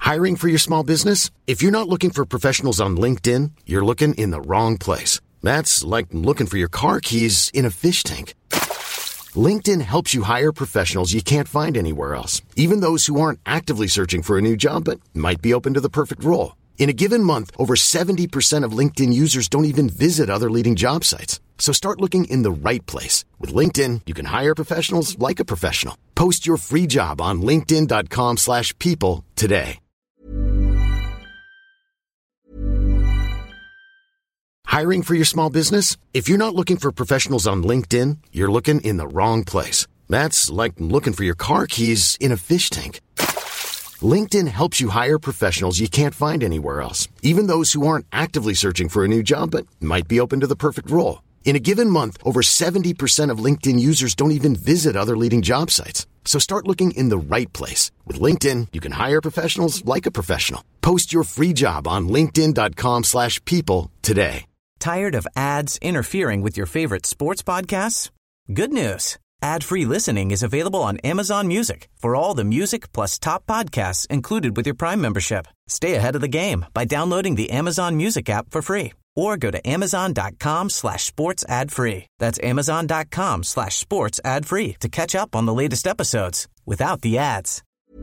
Hiring for your small business? If you're not looking for professionals on LinkedIn, you're looking in the wrong place. That's like looking for your car keys in a fish tank. LinkedIn helps you hire professionals you can't find anywhere else, even those who aren't actively searching for a new job but might be open to the perfect role. In a given month, over 70% of LinkedIn users don't even visit other leading job sites. So start looking in the right place. With LinkedIn, you can hire professionals like a professional. Post your free job on linkedin.com/people today. Hiring for your small business? If you're not looking for professionals on LinkedIn, you're looking in the wrong place. That's like looking for your car keys in a fish tank. LinkedIn helps you hire professionals you can't find anywhere else, even those who aren't actively searching for a new job but might be open to the perfect role. In a given month, over 70% of LinkedIn users don't even visit other leading job sites. So start looking in the right place. With LinkedIn, you can hire professionals like a professional. Post your free job on linkedin.com/people today. Tired of ads interfering with your favorite sports podcasts? Good news. Ad-free listening is available on Amazon Music for all the music plus top podcasts included with your Prime membership. Stay ahead of the game by downloading the Amazon Music app for free or go to amazon.com/sports ad free. That's amazon.com/sports ad free to catch up on the latest episodes without the ads.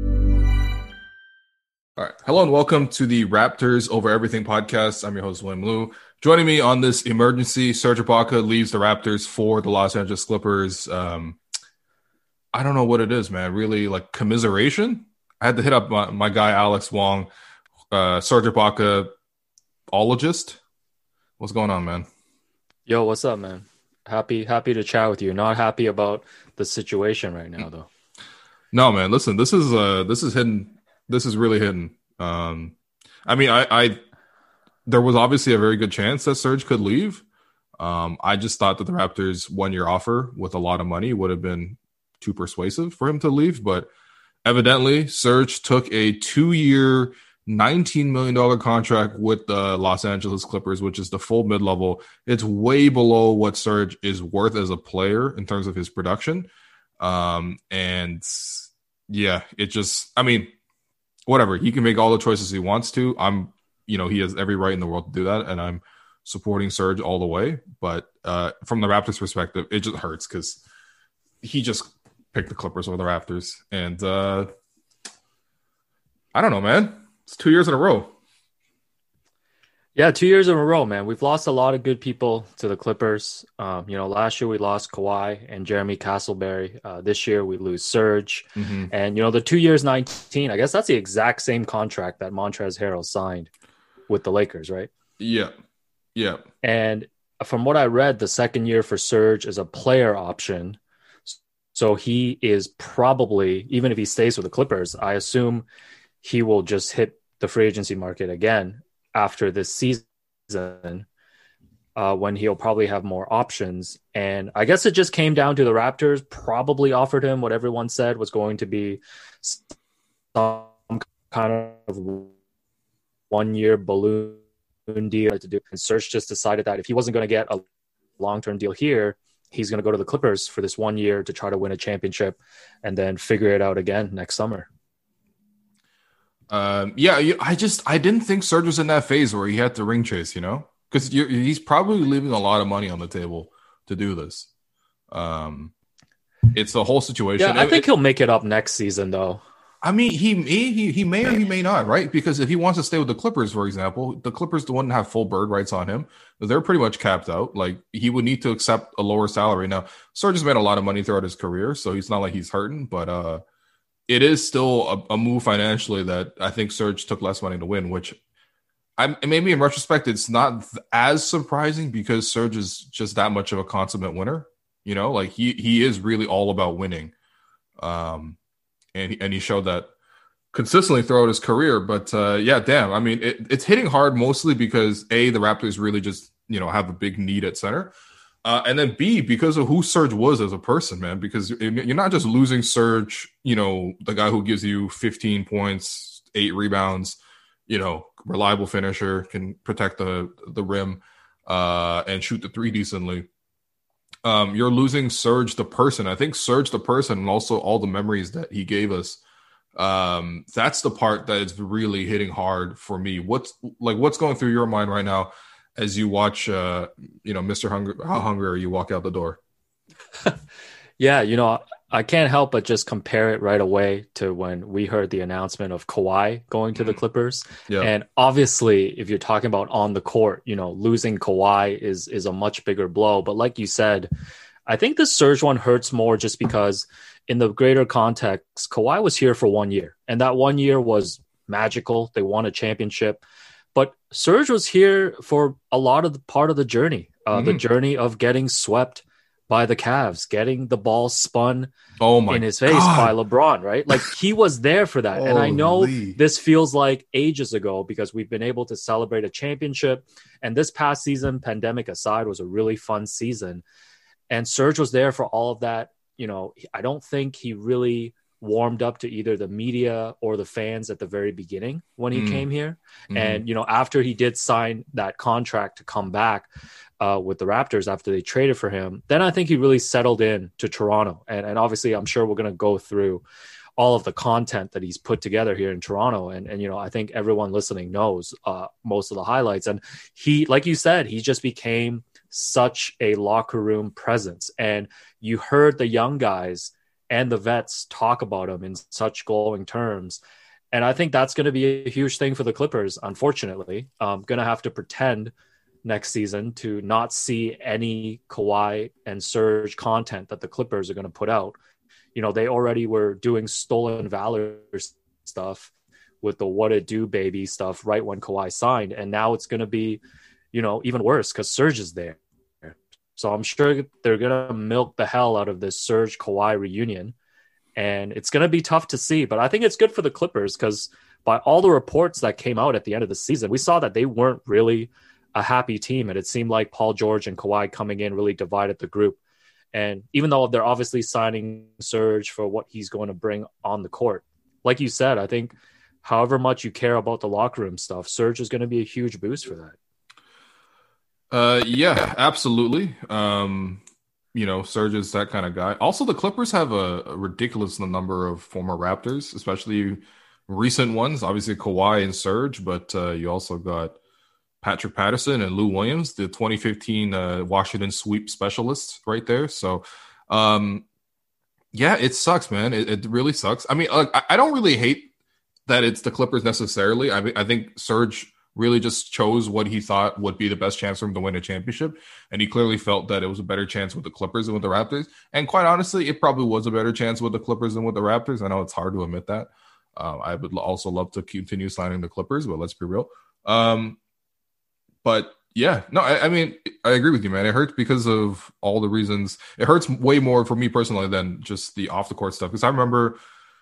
All right. Hello and welcome to the Raptors Over Everything podcast. I'm your host, William Liu. Joining me on this emergency, Serge Ibaka leaves the Raptors for the Los Angeles Clippers. I don't know what it is, man. Really, like commiseration? I had to hit up my guy, Alex Wong, Serge Ibaka-ologist. What's going on, man? Yo, what's up, man? Happy to chat with you. Not happy about the situation right now, though. No, man. Listen, this is hidden. This is really hidden. I mean, there was obviously a very good chance that Serge could leave. I just thought that the Raptors' 1-year offer with a lot of money would have been too persuasive for him to leave. But evidently, Serge took a 2-year, $19 million contract with the Los Angeles Clippers, which is the full mid-level. It's way below what Serge is worth as a player in terms of his production. And yeah, it just, I mean, whatever. He can make all the choices he wants to. He has every right in the world to do that, and I'm supporting Serge all the way. But from the Raptors' perspective, it just hurts because he just picked the Clippers over the Raptors. And I don't know, man. It's 2 years in a row. Yeah, 2 years in a row, man. We've lost a lot of good people to the Clippers. Last year we lost Kawhi and Jeremy Castleberry. This year we lose Serge. Mm-hmm. And, the 2 years, 19, I guess that's the exact same contract that Montrezl Harrell signed with the Lakers, right? Yeah. Yeah. And from what I read, the second year for Serge is a player option. So he is probably, even if he stays with the Clippers, I assume he will just hit the free agency market again after this season, when he'll probably have more options. And I guess it just came down to the Raptors probably offered him what everyone said was going to be some kind of 1-year balloon deal to do. And Serge just decided that if he wasn't going to get a long-term deal here, he's going to go to the Clippers for this 1 year to try to win a championship and then figure it out again next summer. I didn't think Serge was in that phase where he had to ring chase, because he's probably leaving a lot of money on the table to do this. It's the whole situation. Yeah, I think he'll make it up next season, though. I mean, he may or he may not, right? Because if he wants to stay with the Clippers, for example, the Clippers wouldn't have full bird rights on him. They're pretty much capped out. Like, he would need to accept a lower salary. Now, Serge has made a lot of money throughout his career, so he's not like he's hurting, but it is still a move financially that I think Serge took less money to win, which maybe in retrospect, it's not as surprising because Serge is just that much of a consummate winner. Like he is really all about winning. And he showed that consistently throughout his career. But damn, I mean, it's hitting hard mostly because A, the Raptors really just, have a big need at center. And then B, because of who Serge was as a person, man, because you're not just losing Serge, the guy who gives you 15 points, 8 rebounds, reliable finisher, can protect the rim and shoot the three decently. You're losing Serge the person. I think Serge the person and also all the memories that he gave us That's the part that is really hitting hard for me. What's going through your mind right now as you watch, Mr. How hungry are you walk out the door? Yeah, I can't help but just compare it right away to when we heard the announcement of Kawhi going to the Clippers. Yeah. And obviously, if you're talking about on the court, losing Kawhi is a much bigger blow. But like you said, I think the Serge one hurts more just because in the greater context, Kawhi was here for 1 year, and that 1 year was magical. They won a championship. But Serge was here for a lot of the part of the journey, the journey of getting swept by the Cavs, getting the ball spun in his face by LeBron, right? Like he was there for that. And I know this feels like ages ago because we've been able to celebrate a championship. And this past season, pandemic aside, was a really fun season. And Serge was there for all of that. I don't think he really warmed up to either the media or the fans at the very beginning when he came here. And, after he did sign that contract to come back, with the Raptors after they traded for him, then I think he really settled in to Toronto. And obviously, I'm sure we're going to go through all of the content that he's put together here in Toronto. And I think everyone listening knows most of the highlights. And he, like you said, he just became such a locker room presence. And you heard the young guys and the vets talk about him in such glowing terms. And I think that's going to be a huge thing for the Clippers, unfortunately. Going to have to pretend next season to not see any Kawhi and Serge content that the Clippers are going to put out. They already were doing stolen valor stuff with the what it do baby stuff right when Kawhi signed. And now it's going to be, even worse because Serge is there. So I'm sure they're going to milk the hell out of this Serge Kawhi reunion. And it's going to be tough to see, but I think it's good for the Clippers because by all the reports that came out at the end of the season, we saw that they weren't really a happy team. And it seemed like Paul George and Kawhi coming in really divided the group. And even though they're obviously signing Serge for what he's going to bring on the court, like you said, I think however much you care about the locker room stuff, Serge is going to be a huge boost for that. Yeah, absolutely. Serge is that kind of guy. Also, the Clippers have a ridiculous number of former Raptors, especially recent ones. Obviously, Kawhi and Serge, but you also got Patrick Patterson and Lou Williams, the 2015 Washington sweep specialists right there. So, it sucks, man. It really sucks. I mean, I don't really hate that it's the Clippers necessarily. I think Serge really just chose what he thought would be the best chance for him to win a championship. And he clearly felt that it was a better chance with the Clippers than with the Raptors. And quite honestly, it probably was a better chance with the Clippers than with the Raptors. I know it's hard to admit that. I would also love to continue signing the Clippers, but let's be real. But yeah, no, I mean, I agree with you, man. It hurts because of all the reasons. It hurts way more for me personally than just the off the court stuff. Because I remember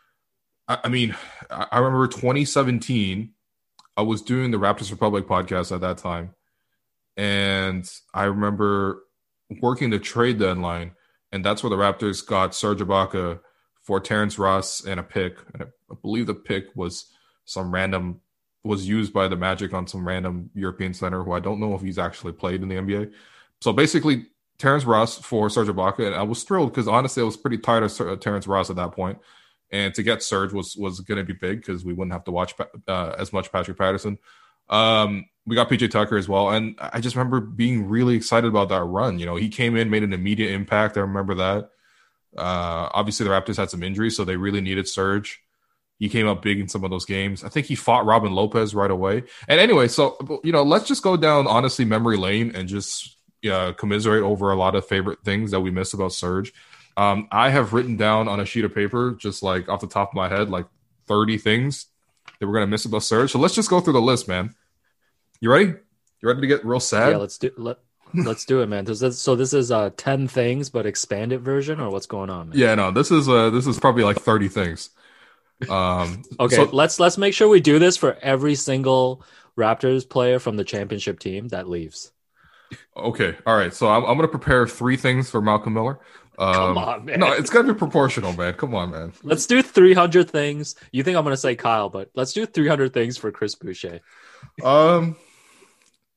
2017, I was doing the Raptors Republic podcast at that time. And I remember working the trade deadline. And that's where the Raptors got Serge Ibaka for Terrence Ross and a pick. And I believe the pick was was used by the Magic on some random European center who I don't know if he's actually played in the NBA. So basically, Terrence Ross for Serge Ibaka, and I was thrilled because honestly, I was pretty tired of Terrence Ross at that point. And to get Serge was going to be big because we wouldn't have to watch as much Patrick Patterson. We got PJ Tucker as well, and I just remember being really excited about that run. He came in, made an immediate impact. I remember that. Obviously, the Raptors had some injuries, so they really needed Serge. He came up big in some of those games. I think he fought Robin Lopez right away. And anyway, so, let's just go down, honestly, memory lane and just commiserate over a lot of favorite things that we miss about Serge. I have written down on a sheet of paper, just like off the top of my head, like 30 things that we're going to miss about Serge. So let's just go through the list, man. You ready? You ready to get real sad? Yeah, let's do it, man. So this is 10 things, but expanded version, or what's going on, man? Yeah, no, this is probably like 30 things. Okay, so let's make sure we do this for every single Raptors player from the championship team that leaves. Okay, all right. So I'm going to prepare 3 things for Malcolm Miller. Come on, man. No, it's got to be proportional, man. Come on, man. Let's do 300 things. You think I'm going to say Kyle, but let's do 300 things for Chris Boucher.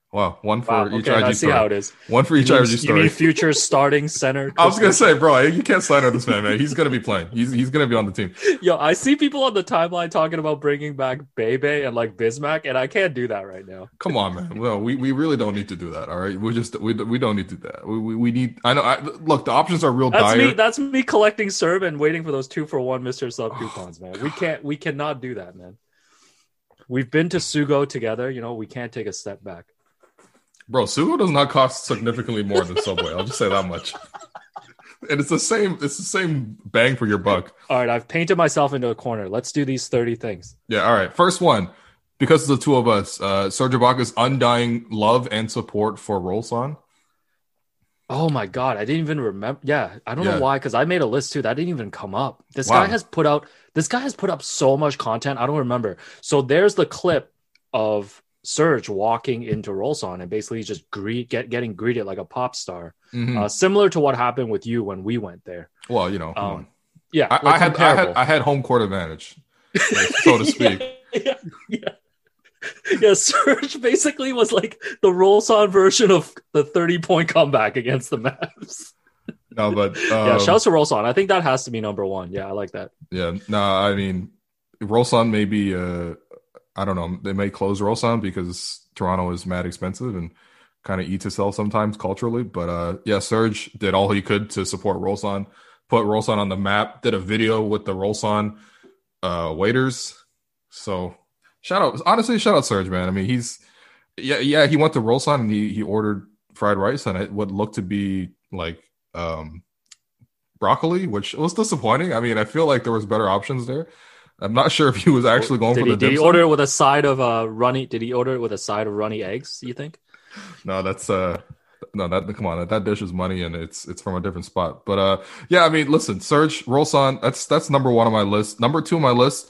Wow, one for Wow. each Okay, I IG see how story. it is. One for each IG story. You mean future starting center? I was gonna say, bro, you can't slander this man. He's gonna be playing. He's gonna be on the team. Yo, I see people on the timeline talking about bringing back Bebe and like Bismack, and I can't do that right now. Come on, man. No, we really don't need to do that. All right, we don't need to do that. We need. I know. Look, the options are real dire. That's me collecting Serb and waiting for those 2-for-1 Mr. Sub coupons, man. We cannot do that, man. We've been to Sugo together. You know, we can't take a step back. Bro, Sugo does not cost significantly more than Subway. I'll just say that much. And it's the same bang for your buck. All right, I've painted myself into a corner. Let's do these 30 things. Yeah, all right. First one, because of the two of us, Serge Ibaka's undying love and support for Rolson. Oh my God, I didn't even remember. Yeah, I don't know why, because I made a list too. That didn't even come up. This guy has put up so much content. I don't remember. So there's the clip of Serge walking into Rolson and basically just getting greeted like a pop star, similar to what happened with you when we went there. Well, you know, come on. Yeah, I had home court advantage, so to speak. Yeah, Serge basically was like the Rolson version of the 30-point comeback against the Mavs. No, but yeah, shouts to Rolson. I think that has to be number one. Yeah, I like that. Yeah, no, I mean, Rolson may be I don't know. They may close Rolson because Toronto is mad expensive and kind of eats itself sometimes culturally. But yeah, Serge did all he could to support Rolson, put Rolson on the map, did a video with the Rolson waiters. So shout out Serge, man. I mean, he went to Rolson and he ordered fried rice and it would look to be like broccoli, which was disappointing. I mean, I feel like there was better options there. I'm not sure if he was actually going for the dim Did he sum. order it with a side of runny? Did he order it with a side of runny eggs? You think? No, that's no. That come on, that dish is money and it's from a different spot. But yeah, I mean, listen, Serge Rolson, that's number one on my list. Number two on my list,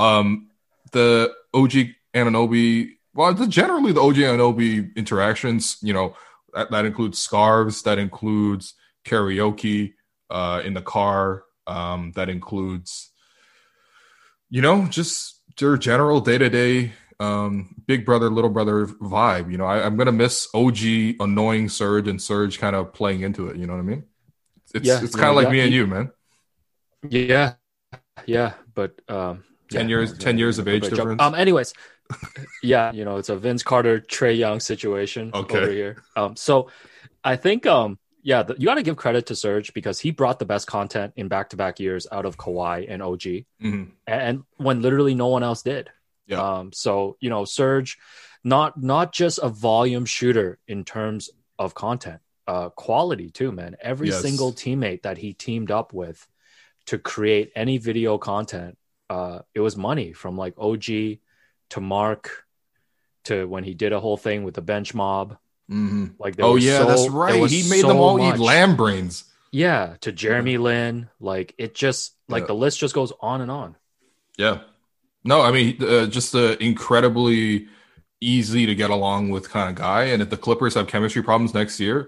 the OG Anunoby. Well, generally the OG Anunoby interactions. You know, that includes scarves, that includes karaoke in the car, that includes. You know, just your general day-to-day big brother, little brother vibe. You know, I'm going to miss OG annoying Serge and Serge kind of playing into it. You know what I mean? It's kind of like me and you, man. Yeah. But 10 years of age difference. Anyways, yeah, you know, it's a Vince Carter, Trae Young situation over here. So I think you got to give credit to Serge because he brought the best content in back-to-back years out of Kawhi and OG, and when literally no one else did. Yeah. So you know, Serge, not just a volume shooter in terms of content, quality too, man. Every single teammate that he teamed up with to create any video content, it was money from like OG to Mark to when he did a whole thing with the bench mob. Like that's right. He made them all eat lamb brains. Yeah, to Jeremy Lin. Like it just the list just goes on and on. Yeah. No, I mean just incredibly easy to get along with kind of guy. And if the Clippers have chemistry problems next year,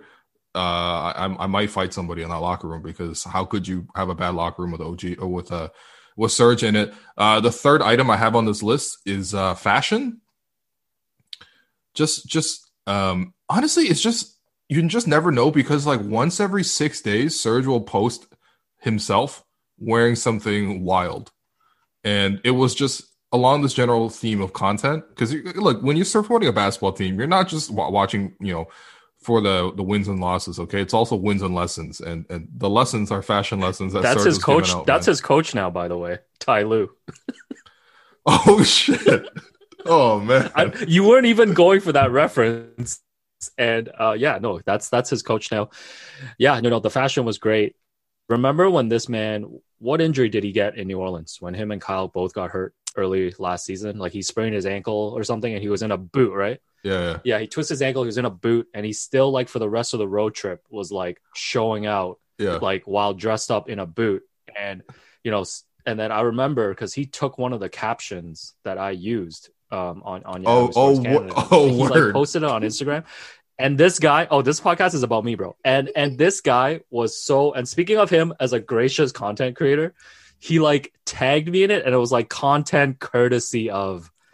I might fight somebody in that locker room because how could you have a bad locker room with OG or with Serge in it? The third item I have on this list is fashion. Honestly, it's just you can just never know because like once every 6 days, Serge will post himself wearing something wild, and it was just along this general theme of content. Because look, when you're supporting a basketball team, you're not just watching, you know, for the wins and losses. Okay, it's also wins and lessons, and the lessons are fashion lessons. That's his coach. That's his coach now, by the way, Ty Lue. Oh shit. Oh man, you weren't even going for that reference, and that's his coach now. Yeah, no, the fashion was great. Remember when this man? What injury did he get in New Orleans when him and Kyle both got hurt early last season? Like he sprained his ankle or something, and he was in a boot, right? Yeah. He twisted his ankle. He was in a boot, and he still like for the rest of the road trip was like showing out, like while dressed up in a boot, and you know. And then I remember because he took one of the captions that I used on Yahoo Sports Canada. He like posted it on Instagram. And this guy, this podcast is about me, bro. And this guy was so. And speaking of him as a gracious content creator, he like tagged me in it, and it was like content courtesy of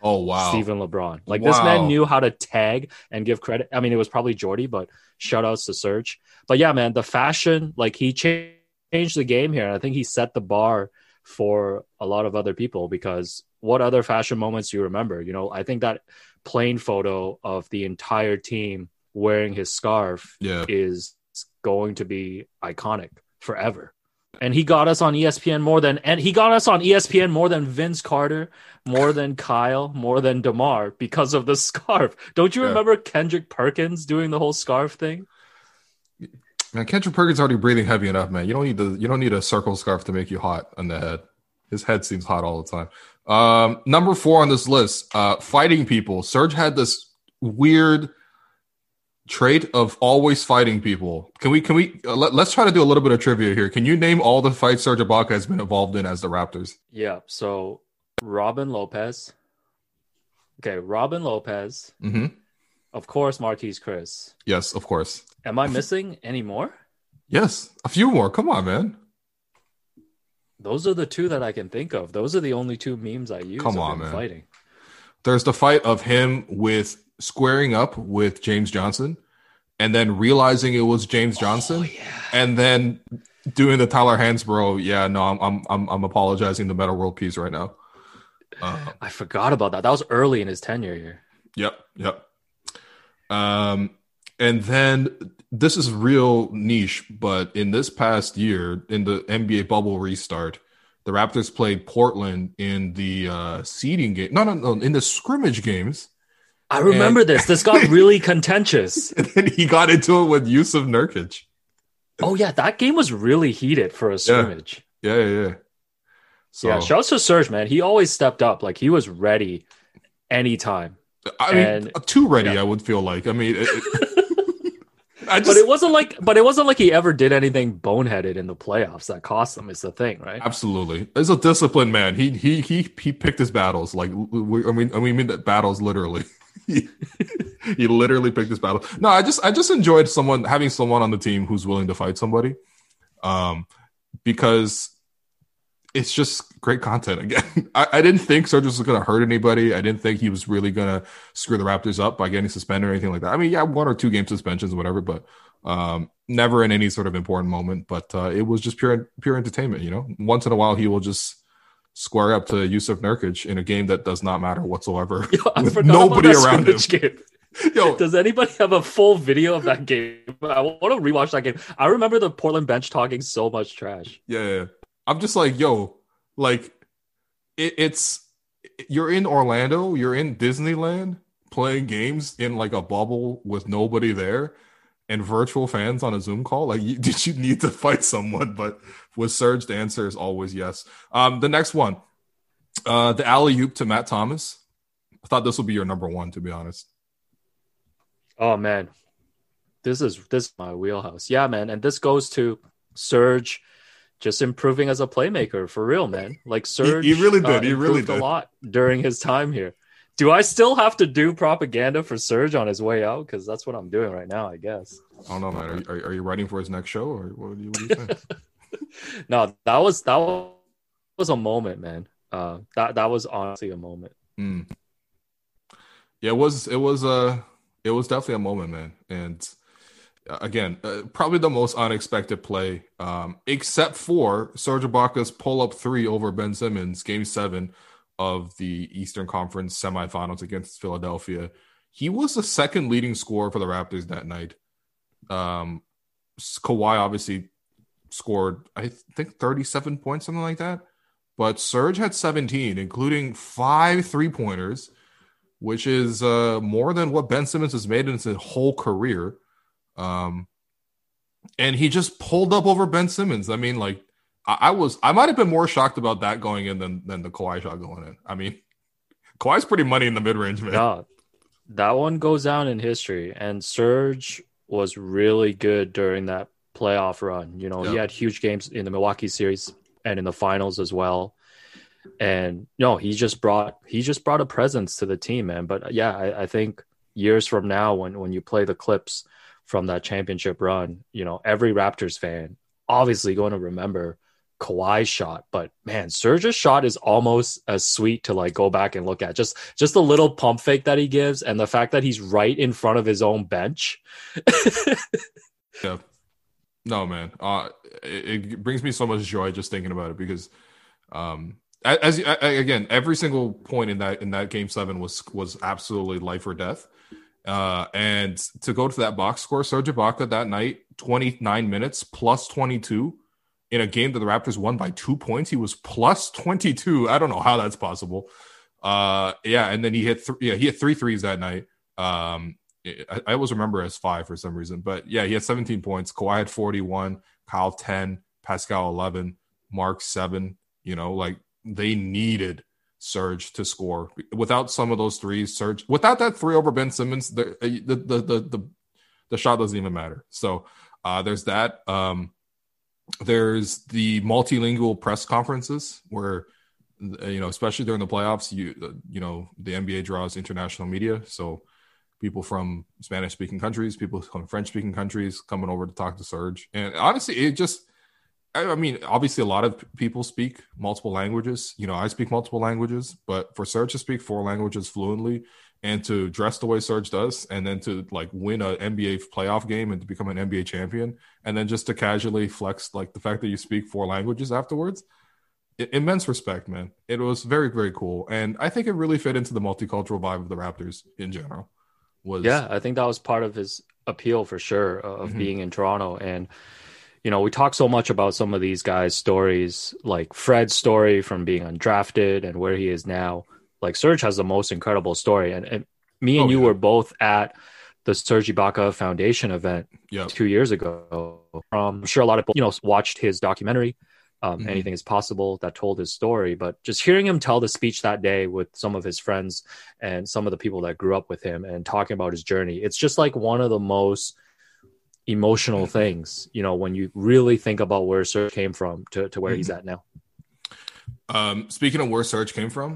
Oh, wow. Steven LeBron. Like this man knew how to tag and give credit. I mean, it was probably Jordy, but shout outs to Serge. But yeah, man, the fashion, like he changed the game here. And I think he set the bar for a lot of other people, because what other fashion moments do you remember? You know, I think that plane photo of the entire team wearing his scarf is going to be iconic forever. And he got us on ESPN more than Vince Carter, more than Kyle, more than DeMar because of the scarf. Don't you remember Kendrick Perkins doing the whole scarf thing? Man, Kendrick Perkins already breathing heavy enough, man. You don't need a circle scarf to make you hot on the head. His head seems hot all the time. Number 4 on this list, fighting people. Serge had this weird trait of always fighting people. Let's try to do a little bit of trivia here. Can you name all the fights Serge Ibaka has been involved in as the Raptors? Yeah. So Robin Lopez. Mm-hmm. Of course, Marquise Chris. Yes, of course. Am I missing any more? Yes, a few more. Come on, man. Those are the 2 that I can think of. Those are the only 2 memes I use. Come on, man. Fighting. There's the fight of him with squaring up with James Johnson and then realizing it was James Johnson and then doing the Tyler Hansbrough. Yeah, no, I'm apologizing to Meta World Peace right now. I forgot about that. That was early in his tenure here. Yep. And then this is real niche, but in this past year, in the NBA bubble restart, the Raptors played Portland in the seeding game. No, in the scrimmage games. I remember this. This got really contentious. And then he got into it with Yusuf Nurkic. Oh, yeah. That game was really heated for a scrimmage. Yeah. So, yeah, shouts to Serge, man. He always stepped up. Like, he was ready anytime. I mean, too ready, I would feel like. I mean... But it wasn't like he ever did anything boneheaded in the playoffs that cost them. Is the thing, right? Absolutely. As a disciplined man, he picked his battles. Like we mean that battles literally. he literally picked his battle. No, I just enjoyed having someone on the team who's willing to fight somebody, because it's just great content. Again, I didn't think Serge was going to hurt anybody. I didn't think he was really going to screw the Raptors up by getting suspended or anything like that. I mean, yeah, 1 or 2 game suspensions or whatever, but never in any sort of important moment. But it was just pure entertainment, you know? Once in a while, he will just square up to Yusuf Nurkic in a game that does not matter whatsoever. With nobody around him. Yo, does anybody have a full video of that game? I want to rewatch that game. I remember the Portland bench talking so much trash. Yeah. I'm just like, yo, like it's you're in Orlando, you're in Disneyland playing games in like a bubble with nobody there and virtual fans on a Zoom call. Like, did you need to fight someone? But with Serge, the answer is always yes. The next one, the alley-oop to Matt Thomas. I thought this would be your number 1, to be honest. Oh man, this is my wheelhouse. Yeah, man, and this goes to Serge. Just improving as a playmaker, for real, man. Like Serge, he really did. He really did a lot during his time here. Do I still have to do propaganda for Serge on his way out? Because that's what I'm doing right now, I guess. I don't know, man. Are you writing for his next show, or what do you think? No, that was a moment, man. That was honestly a moment. Mm. Yeah, it was definitely a moment, man. And again, probably the most unexpected play, except for Serge Ibaka's pull-up 3 over Ben Simmons, Game 7 of the Eastern Conference semifinals against Philadelphia. He was the second leading scorer for the Raptors that night. Kawhi obviously scored, I think, 37 points, something like that. But Serge had 17, including 5 3-pointers, which is more than what Ben Simmons has made in his whole career. And he just pulled up over Ben Simmons. I mean, like, I might have been more shocked about that going in than the Kawhi shot going in. I mean, Kawhi's pretty money in the mid-range, man. Yeah, that one goes down in history. And Serge was really good during that playoff run. You know, He had huge games in the Milwaukee series and in the finals as well. And no, he just brought a presence to the team, man. But yeah, I think years from now, when you play the clips from that championship run, you know, every Raptors fan obviously going to remember Kawhi's shot, but man, Serge's shot is almost as sweet to like go back and look at. Just the little pump fake that he gives, and the fact that he's right in front of his own bench. Yeah. No, man. It brings me so much joy just thinking about it because, again, every single point in that game 7 was absolutely life or death. And to go to that box score, Serge Ibaka that night, 29 minutes plus 22 in a game that the Raptors won by 2 points. He was plus 22. I don't know how that's possible. And then he hit 3 threes that night. I always remember as 5 for some reason, but yeah, he had 17 points. Kawhi had 41, Kyle 10, Pascal 11, Mark 7. You know, like they needed Serge to score. Without some of those threes, Serge, without that 3 over Ben Simmons, the shot doesn't even matter. So there's that. There's the multilingual press conferences where, you know, especially during the playoffs, you know, the NBA draws international media, so people from Spanish-speaking countries, people from French-speaking countries coming over to talk to Serge. And honestly, it just, I mean, obviously a lot of people speak multiple languages. You know, I speak multiple languages, but for Serge to speak 4 languages fluently and to dress the way Serge does, and then to like win an NBA playoff game and to become an NBA champion, and then just to casually flex like the fact that you speak 4 languages afterwards, immense respect, man. It was very, very cool. And I think it really fit into the multicultural vibe of the Raptors in general. I think that was part of his appeal for sure of being in Toronto. And, you know, we talk so much about some of these guys' stories, like Fred's story from being undrafted and where he is now. Like Serge has the most incredible story. And me and you were both at the Serge Ibaka Foundation event 2 years ago. I'm sure a lot of people, you know, watched his documentary, Anything is Possible, that told his story. But just hearing him tell the speech that day with some of his friends and some of the people that grew up with him and talking about his journey, it's just like one of the most emotional things, you know, when you really think about where Serge came from to where he's at now. Speaking of where Serge came from,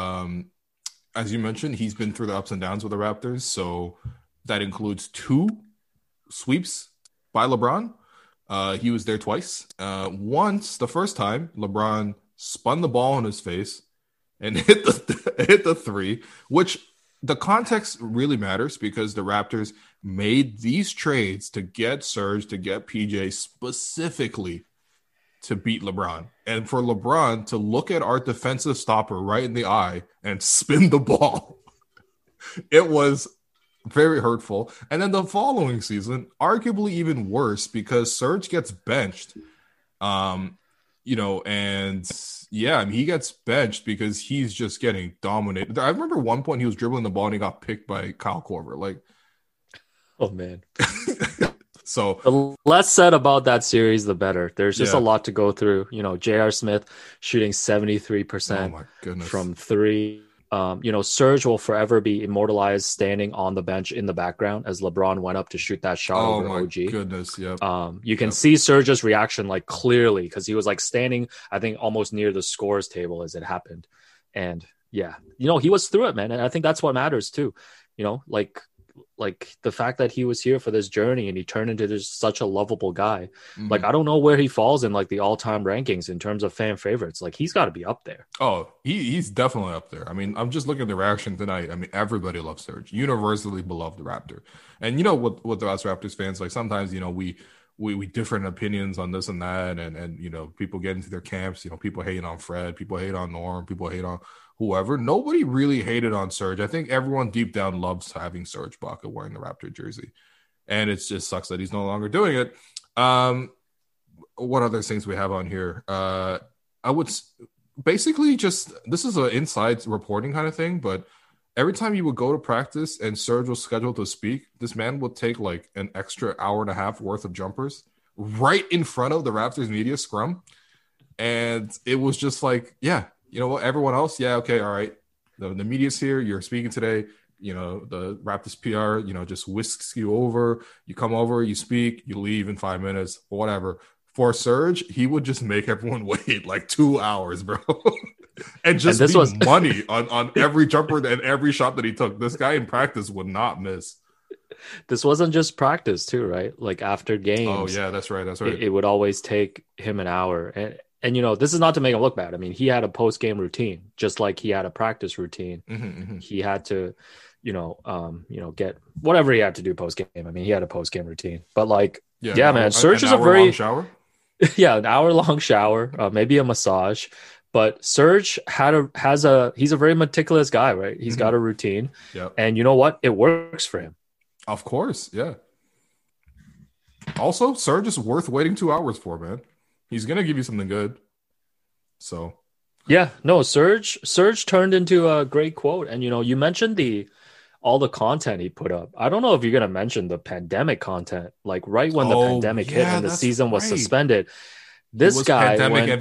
as you mentioned, he's been through the ups and downs with the Raptors. So that includes 2 sweeps by LeBron. He was there twice. Once, the first time, LeBron spun the ball in his face and hit the 3, which the context really matters because the Raptors made these trades to get Serge, to get PJ specifically to beat LeBron. And for LeBron to look at our defensive stopper right in the eye and spin the ball, it was very hurtful. And then the following season, arguably even worse because Serge gets benched. You know, and yeah, I mean, he gets benched because he's just getting dominated. I remember one point he was dribbling the ball and he got picked by Kyle Korver. Like, oh man. So the less said about that series, the better. There's just a lot to go through. You know, J.R. Smith shooting 73% from 3. You know, Serge will forever be immortalized standing on the bench in the background as LeBron went up to shoot that shot over OG. Goodness, you can see Serge's reaction like clearly because he was like standing, I think, almost near the scores table as it happened. And yeah, you know, he was through it, man. And I think that's what matters too. You know, like the fact that he was here for this journey and he turned into just such a lovable guy. Like, I don't know where he falls in like the all-time rankings in terms of fan favorites. Like, he's got to be up there. Oh, he's definitely up there. I mean, I'm just looking at the reaction tonight. I mean, everybody loves Serge, universally beloved Raptor. And you know what the us Raptors fans, like sometimes, you know, we different opinions on this and that, and you know, people get into their camps. You know, people hate on Fred, people hate on Norm, people hate on whoever. Nobody really hated on Serge. I think everyone deep down loves having Serge Ibaka wearing the Raptor jersey, and it just sucks that he's no longer doing it. What other things we have on here? I would basically just, this is an inside reporting kind of thing, but every time you would go to practice and Serge was scheduled to speak, this man would take like an extra hour and a half worth of jumpers right in front of the Raptors media scrum. And it was just like, yeah, you know what, everyone else, yeah, okay, all right. The media's here, you're speaking today. You know, the Raptors PR, you know, just whisks you over. You come over, you speak, you leave in 5 minutes, whatever. For Serge, he would just make everyone wait like 2 hours, bro. And just this was money on every jumper and every shot that he took. This guy in practice would not miss. This wasn't just practice too, right? Like after games. Oh, yeah, that's right. It would always take him an hour. and this is not to make him look bad. I mean, he had a post-game routine, just like he had a practice routine. He had to, get whatever he had to do post-game. I mean, he had a post-game routine, but like, man, Serge is a very shower. an hour-long shower, maybe a massage. But Serge he's a very meticulous guy, right? He's got a routine, and you know what? It works for him. Of course, yeah. Also, Serge is worth waiting 2 hours for, man. He's gonna give you something good. So, Serge turned into a great quote, and you mentioned all the content he put up. I don't know if you're gonna mention the pandemic content, like right when the pandemic hit and the season was suspended. This guy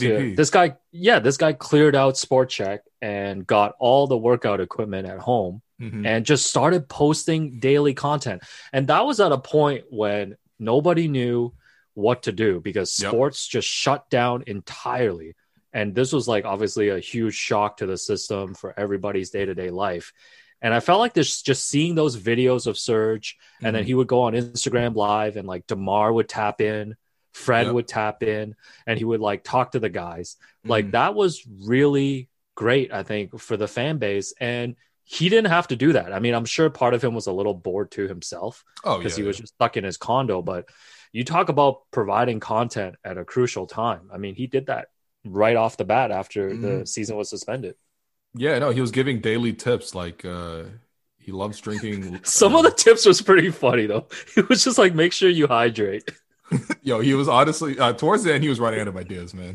cleared out Sport Check and got all the workout equipment at home and just started posting daily content. And that was at a point when nobody knew what to do because sports just shut down entirely. And this was like obviously a huge shock to the system for everybody's day-to-day life. And I felt like this, just seeing those videos of Serge, and then he would go on Instagram Live and like DeMar would tap in, Fred would tap in, and he would like talk to the guys. Like that was really great, I think, for the fan base. And he didn't have to do that. I mean, I'm sure part of him was a little bored to himself because he was just stuck in his condo. But you talk about providing content at a crucial time. I mean, he did that right off the bat after the season was suspended. Yeah, no, he was giving daily tips like he loves drinking. Some of the tips was pretty funny though. He was just like, make sure you hydrate. Yo, he was honestly towards the end he was running out of ideas, man.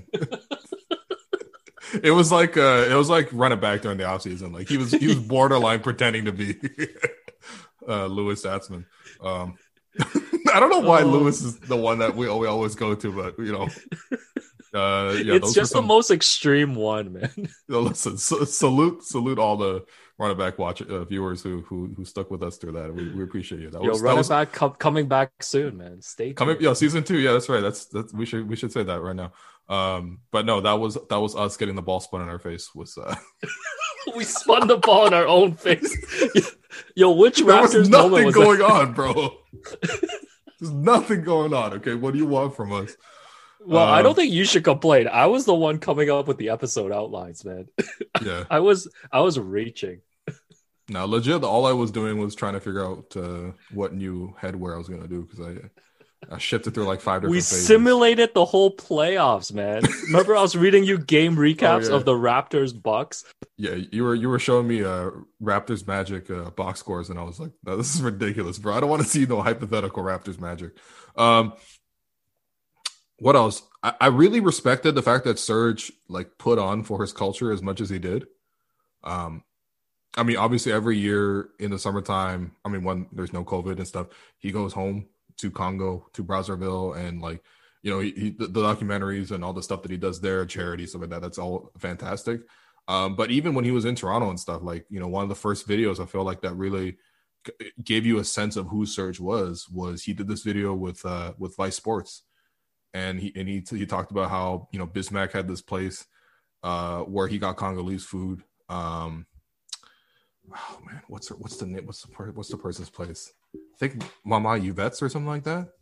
It was like running back during the offseason. Like he was borderline pretending to be Louis Zatzman. I don't know why Louis is the one that we always go to, but it's just the most extreme one, man. Listen, salute all the running back viewers who stuck with us through that. We appreciate you. Back coming back soon, man. Stay tuned. Season 2. Yeah, that's right. That's we should say that right now. But no, that was us getting the ball spun in our face. We spun the ball in our own face. Which there Raptors was nothing moment was going that? on, bro. There's nothing going on. Okay, what do you want from us? Well, I don't think you should complain. I was the one coming up with the episode outlines, man. Yeah, I was reaching. Now, legit, all I was doing was trying to figure out what new headwear I was gonna do because I shifted through like 5 different phases. We simulated the whole playoffs, man. Remember, I was reading you game recaps of the Raptors Bucks. Yeah, you were showing me Raptors Magic box scores, and I was like, no, this is ridiculous, bro. I don't want to see no hypothetical Raptors Magic. What else? I really respected the fact that Serge like put on for his culture as much as he did. I mean, obviously every year in the summertime, I mean, when there's no COVID and stuff, he goes home to Congo, to Brazzaville, and like, the documentaries and all the stuff that he does there, charity, stuff like that. That's all fantastic. But even when he was in Toronto and stuff, like, one of the first videos I feel like that really gave you a sense of who Serge was he did this video with Vice Sports. And he talked about how Bismack had this place where he got Congolese food. Oh man, what's the name? What's the person's place? I think Mama Yvette's or something like that.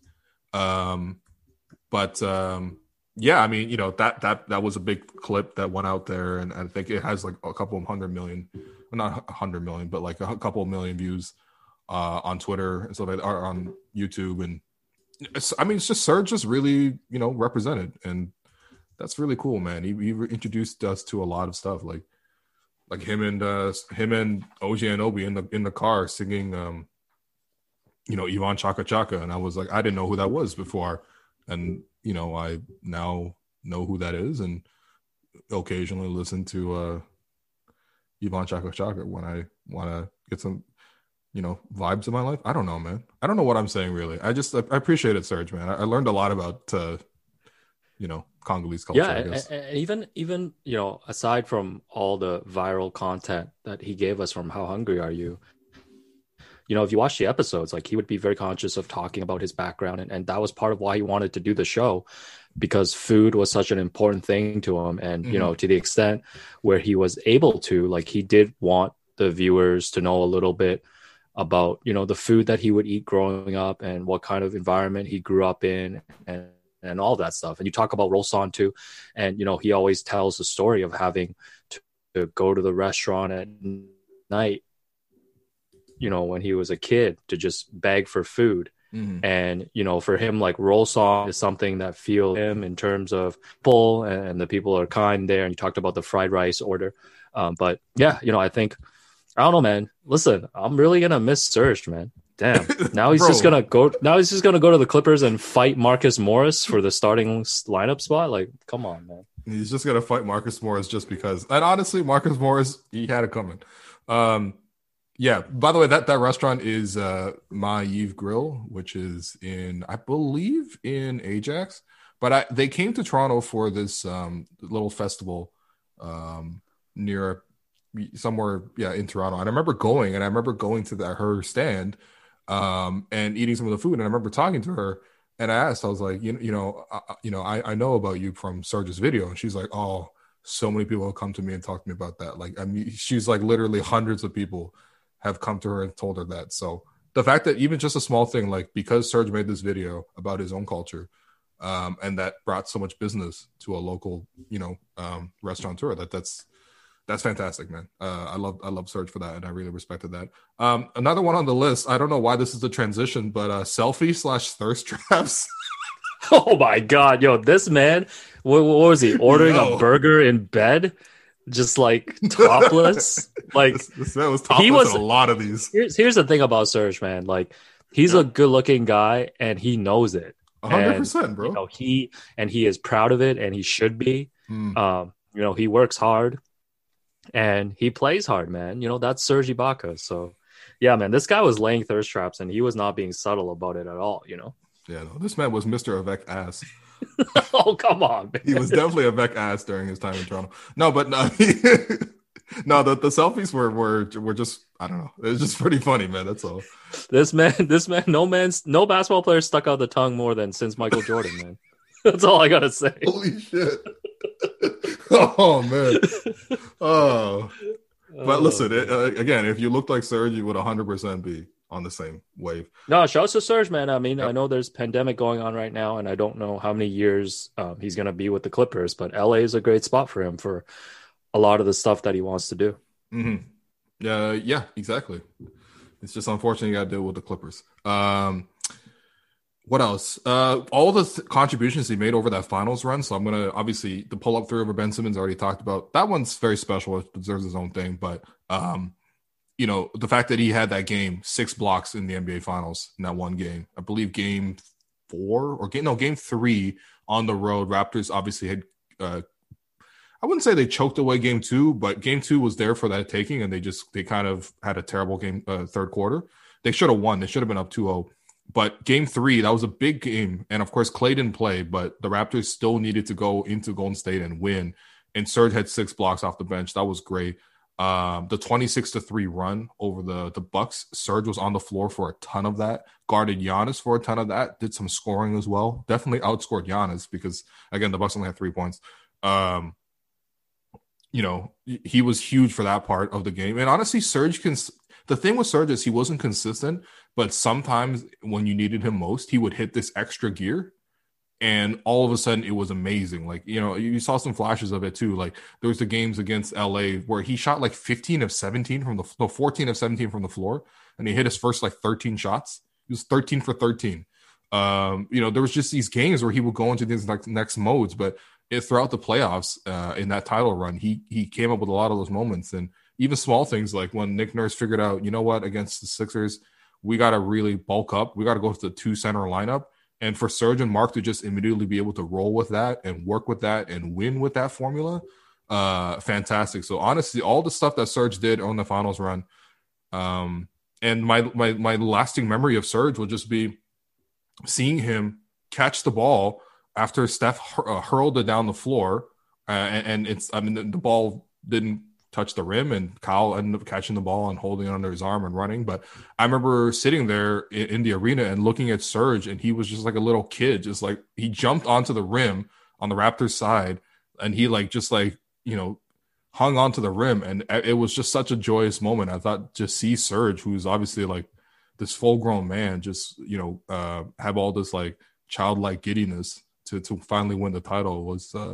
Yeah, I mean, that was a big clip that went out there, and I think it has like a couple of 100 million, well, not 100 million, but like a couple of million views on Twitter and stuff like that, or on YouTube. And it's just Serge just really, represented, and that's really cool, man. He introduced us to a lot of stuff, like him and OG Anunoby in the car singing, Ivan Chaka Chaka, and I was like, I didn't know who that was before, and I now know who that is, and occasionally listen to Ivan Chaka Chaka when I want to get some vibes in my life. I don't know, man. I don't know what I'm saying, really. I appreciated Serge, man. I learned a lot about Congolese culture. Yeah, I guess. and even aside from all the viral content that he gave us from How Hungry Are You, if you watch the episodes, like, he would be very conscious of talking about his background, and that was part of why he wanted to do the show, because food was such an important thing to him. And to the extent where he was able to, like, he did want the viewers to know a little bit about the food that he would eat growing up and what kind of environment he grew up in, and and all that stuff. And you talk about Rosan too, and he always tells the story of having to go to the restaurant at night, when he was a kid, to just beg for food. Mm-hmm. And for him, like, Rosan is something that feels him in terms of people, and the people are kind there. And you talked about the fried rice order, but yeah, I think, I don't know, man. Listen, I'm really gonna miss Serge, man. Damn. Now he's just gonna go. Now he's just gonna go to the Clippers and fight Marcus Morris for the starting lineup spot. Like, come on, man. He's just gonna fight Marcus Morris just because. And honestly, Marcus Morris, he had it coming. Yeah. By the way, that restaurant is Maive Grill, which is I believe in Ajax. But they came to Toronto for this little festival near somewhere, in Toronto. And I remember going to her stand and eating some of the food. And I remember talking to her, and I asked, I was like, I know about you from Serge's video. And she's like, oh, so many people have come to me and talked to me about that. Like, I mean, she's like, literally hundreds of people have come to her and told her that. So the fact that even just a small thing, like, because Serge made this video about his own culture, and that brought so much business to a local, restaurateur, that's fantastic, man. I love Serge for that, and I really respected that. Another one on the list, I don't know why this is the transition, but selfie/thirst traps. Oh my God, yo, this man, what was he ordering a burger in bed? Just like topless? Like, this man was topless in a lot of these. Here's the thing about Serge, man. Like, he's a good looking guy, and he knows it. 100%, bro. He is proud of it, and he should be. He works hard. And he plays hard, man. That's Serge Ibaka. So, yeah, man, this guy was laying thirst traps, and he was not being subtle about it at all, Yeah, no, this man was Mr. Avec ass. Oh, come on, man. He was definitely Avec ass during his time in Toronto. No, but no, no, the selfies were just, I don't know. It was just pretty funny, man. That's all. This man, no basketball player stuck out the tongue more than since Michael Jordan, man. That's all I gotta say. Holy shit. Oh, man. Oh. But listen, again, if you looked like Serge, you would 100% be on the same wave. No, shouts to Serge, man. I mean, I know there's pandemic going on right now, and I don't know how many years he's going to be with the Clippers, but LA is a great spot for him for a lot of the stuff that he wants to do. Mm-hmm. Yeah, exactly. It's just unfortunate you got to deal with the Clippers. What else? All the contributions he made over that finals run. So I'm going to, obviously, the pull-up three over Ben Simmons, already talked about. That one's very special. It deserves its own thing. But, the fact that he had that game, 6 blocks in the NBA finals in that one game. I believe game 3 on the road. Raptors obviously had, I wouldn't say they choked away game 2, but game 2 was there for that taking, and they kind of had a terrible game, third quarter. They should have won. They should have been up 2-0. But game 3, that was a big game. And, of course, Clay didn't play, but the Raptors still needed to go into Golden State and win. And Serge had 6 blocks off the bench. That was great. The 26-3 run over the Bucks, Serge was on the floor for a ton of that. Guarded Giannis for a ton of that. Did some scoring as well. Definitely outscored Giannis because, again, the Bucks only had 3 points. He was huge for that part of the game. And, honestly, the thing with Serge is he wasn't consistent. But sometimes when you needed him most, he would hit this extra gear, and all of a sudden it was amazing. Like, you saw some flashes of it too. Like, there was the games against LA where he shot like 14 of 17 from the floor, and he hit his first like 13 shots. He was 13 for 13. There was just these games where he would go into these next modes, but throughout the playoffs in that title run, he came up with a lot of those moments, and even small things like when Nick Nurse figured out, against the Sixers, we got to really bulk up. We got to go to the 2 center lineup. And for Serge and Mark to just immediately be able to roll with that and work with that and win with that formula, fantastic. So honestly, all the stuff that Serge did on the finals run, and my lasting memory of Serge will just be seeing him catch the ball after Steph hurled it down the floor. The ball didn't touch the rim, and Kyle ended up catching the ball and holding it under his arm and running. But I remember sitting there in the arena and looking at Serge, and he was just like a little kid, just like he jumped onto the rim on the Raptors side, and he hung onto the rim, and it was just such a joyous moment. I thought just see Serge, who's obviously like this full grown man, just have all this like childlike giddiness to finally win the title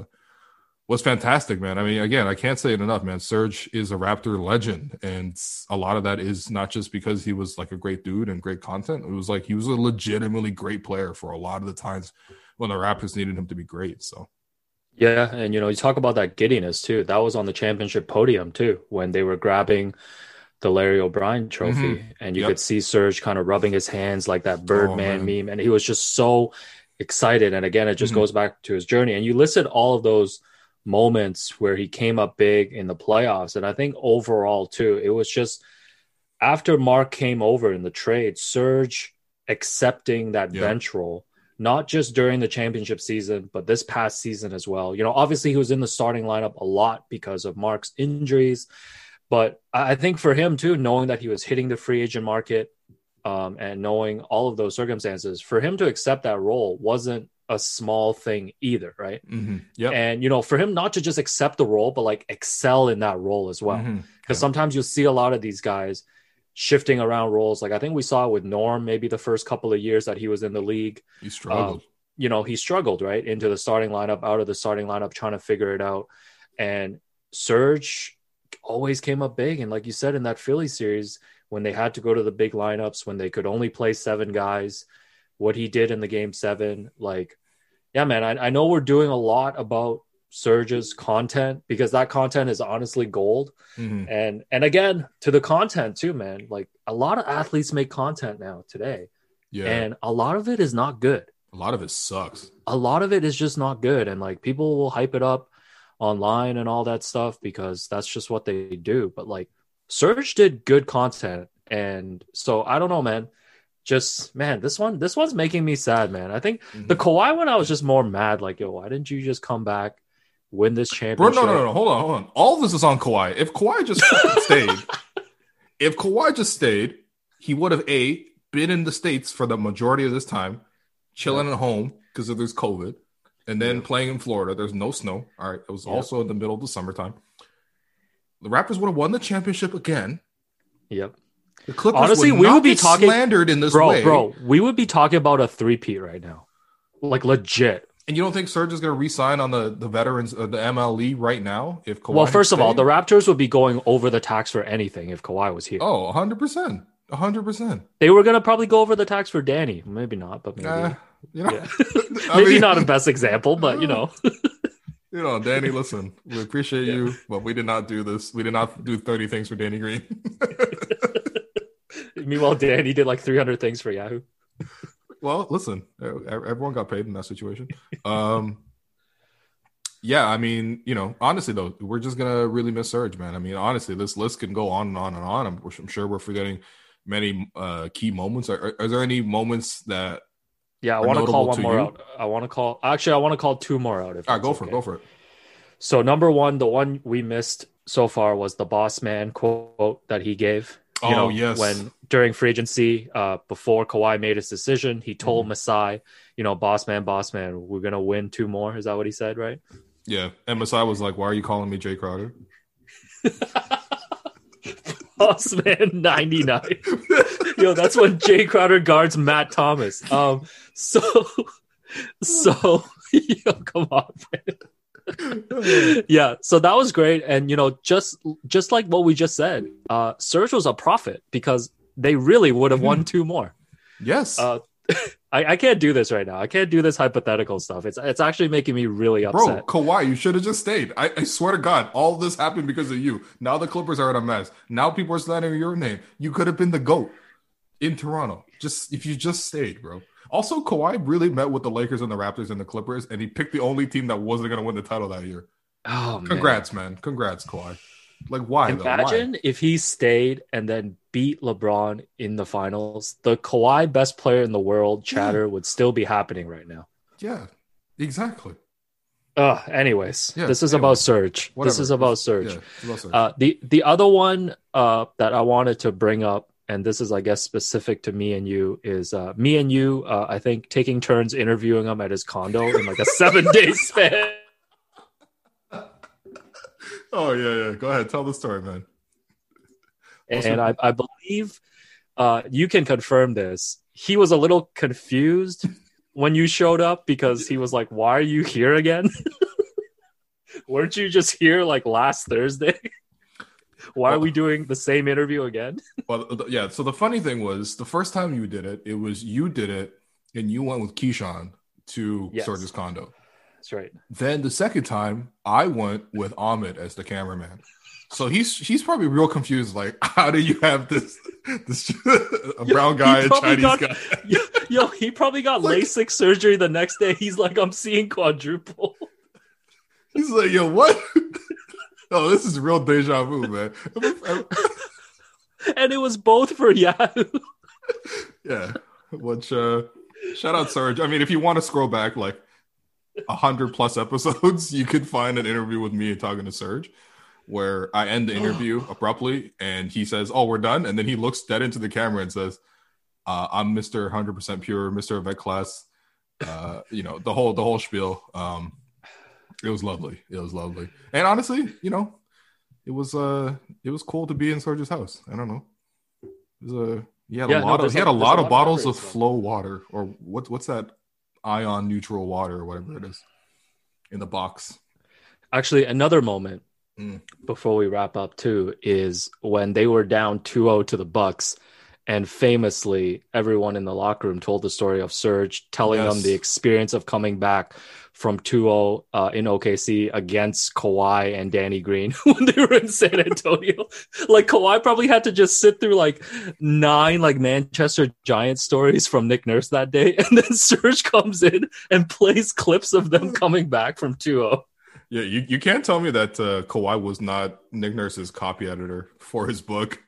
was fantastic, man. I mean, again, I can't say it enough, man. Serge is a Raptor legend, and a lot of that is not just because he was like a great dude and great content. It was like he was a legitimately great player for a lot of the times when the Raptors needed him to be great. So, yeah, and you talk about that giddiness too. That was on the championship podium too when they were grabbing the Larry O'Brien trophy, and you could see Serge kind of rubbing his hands like that Birdman meme, and he was just so excited. And again, it just goes back to his journey. And you listed all of those moments where he came up big in the playoffs. And I think overall too, it was just after Mark came over in the trade, Serge accepting that bench role, not just during the championship season, but this past season as well. Obviously he was in the starting lineup a lot because of Mark's injuries, but I think for him too, knowing that he was hitting the free agent market and knowing all of those circumstances, for him to accept that role wasn't a small thing either, right? And for him not to just accept the role, but like excel in that role as well, because sometimes you'll see a lot of these guys shifting around roles. Like I think we saw it with Norm maybe the first couple of years that he was in the league. He struggled. He struggled right into the starting lineup, out of the starting lineup, trying to figure it out. And Serge always came up big, and like you said in that Philly series, when they had to go to the big lineups, when they could only play 7 guys, what he did in the game 7, like, yeah, man, I know we're doing a lot about Serge's content because that content is honestly gold. And again, to the content too, man, like a lot of athletes make content now today. And a lot of it is not good. A lot of it sucks. A lot of it is just not good. And like people will hype it up online and all that stuff because that's just what they do. But like Serge did good content. And so I don't know, man. Just, man, this one's making me sad, man. I think the Kawhi one, I was just more mad. Like, yo, why didn't you just come back, win this championship? Bro, no. Hold on. All this is on Kawhi. If Kawhi just stayed, he would have been in the States for the majority of this time, chilling at home because there's COVID, and then playing in Florida. There's no snow. All right. It was also in the middle of the summertime. The Raptors would have won the championship again. Yep. The Clippers honestly, we would be talking slandered in this way. Bro, we would be talking about a three-peat right now. Like legit. And you don't think Serge is going to re-sign on the veterans of the MLE right now? If Kawhi well, first of all, the Raptors would be going over the tax for anything if Kawhi was here. Oh, 100%. 100%. They were going to probably go over the tax for Danny. Maybe not, but maybe. Maybe not a best example, but Danny, listen, we appreciate you, but we did not do this. We did not do 30 things for Danny Green. Meanwhile, Danny did like 300 things for Yahoo. Well, listen, everyone got paid in that situation. Yeah, I mean, honestly, though, we're just going to really miss Serge, man. I mean, honestly, this list can go on and on and on. I'm sure we're forgetting many key moments. Are there any moments that I want to call one more out. I want to call 2 more out. All right, go for it. So number 1, the one we missed so far was the boss man quote that he gave. Yes. When during free agency, before Kawhi made his decision, he told Masai, boss man, we're going to win 2 more. Is that what he said, right? Yeah. And Masai was like, why are you calling me Jay Crowder? Boss man 99. Yo, that's when Jay Crowder guards Matt Thomas. So come on, man. Yeah, so that was great. And just like what we just said, Serge was a prophet because they really would have won 2 more. Yes. I can't do this right now. I can't do this hypothetical stuff. It's actually making me really upset. Bro, Kawhi, you should have just stayed. I swear to God, all this happened because of you. Now the Clippers are in a mess. Now people are slandering your name. You could have been the GOAT in Toronto. If you just stayed, bro. Also, Kawhi really met with the Lakers and the Raptors and the Clippers, and he picked the only team that wasn't going to win the title that year. Oh, Congrats, man. Congrats, Kawhi. Like, why? Imagine if he stayed and then beat LeBron in the finals. The Kawhi best player in the world chatter would still be happening right now. Yeah, exactly. Anyways, this is about Serge. Whatever. This is about Serge. Yeah, it's about Serge. The other one that I wanted to bring up, and this is, I guess, specific to me and you, is me and you, I think, taking turns interviewing him at his condo in like a 7-day span. Oh, yeah. Go ahead. Tell the story, man. And I believe you can confirm this. He was a little confused when you showed up because he was like, "Why are you here again? Weren't you just here like last Thursday? Why are we doing the same interview again?" Well, yeah. So the funny thing was, the first time you did it, you did it, and you went with Keyshawn to Serge's condo. That's right. Then the second time, I went with Ahmed as the cameraman. So he's probably real confused. Like, how do you have this a brown guy, a Chinese guy? Yo, he probably got LASIK surgery the next day. He's like, I'm seeing quadruple. He's like, yo, what? Oh, this is real deja vu, man. And it was both for Yahoo. Yeah. Which shout out Serge. I mean, if you want to scroll back like 100+ episodes, you could find an interview with me talking to Serge, where I end the interview abruptly and he says, "Oh, we're done." And then he looks dead into the camera and says, "I'm Mr. 100% pure, Mr. Vet Class." You know, the whole spiel. It was lovely. It was lovely. And honestly, you know, it was cool to be in Serge's house. I don't know. It was he had a lot of bottles of Flow water, or what's that ion neutral water or whatever it is in the box. Actually, another moment before we wrap up too is when they were down 2-0 to the Bucks, and famously everyone in the locker room told the story of Serge telling them the experience of coming back from 2-0 in OKC against Kawhi and Danny Green when they were in San Antonio. Like, Kawhi probably had to just sit through like 9 like Manchester Giants stories from Nick Nurse that day, and then Serge comes in and plays clips of them coming back from 2-0. Yeah, you can't tell me that Kawhi was not Nick Nurse's copy editor for his book.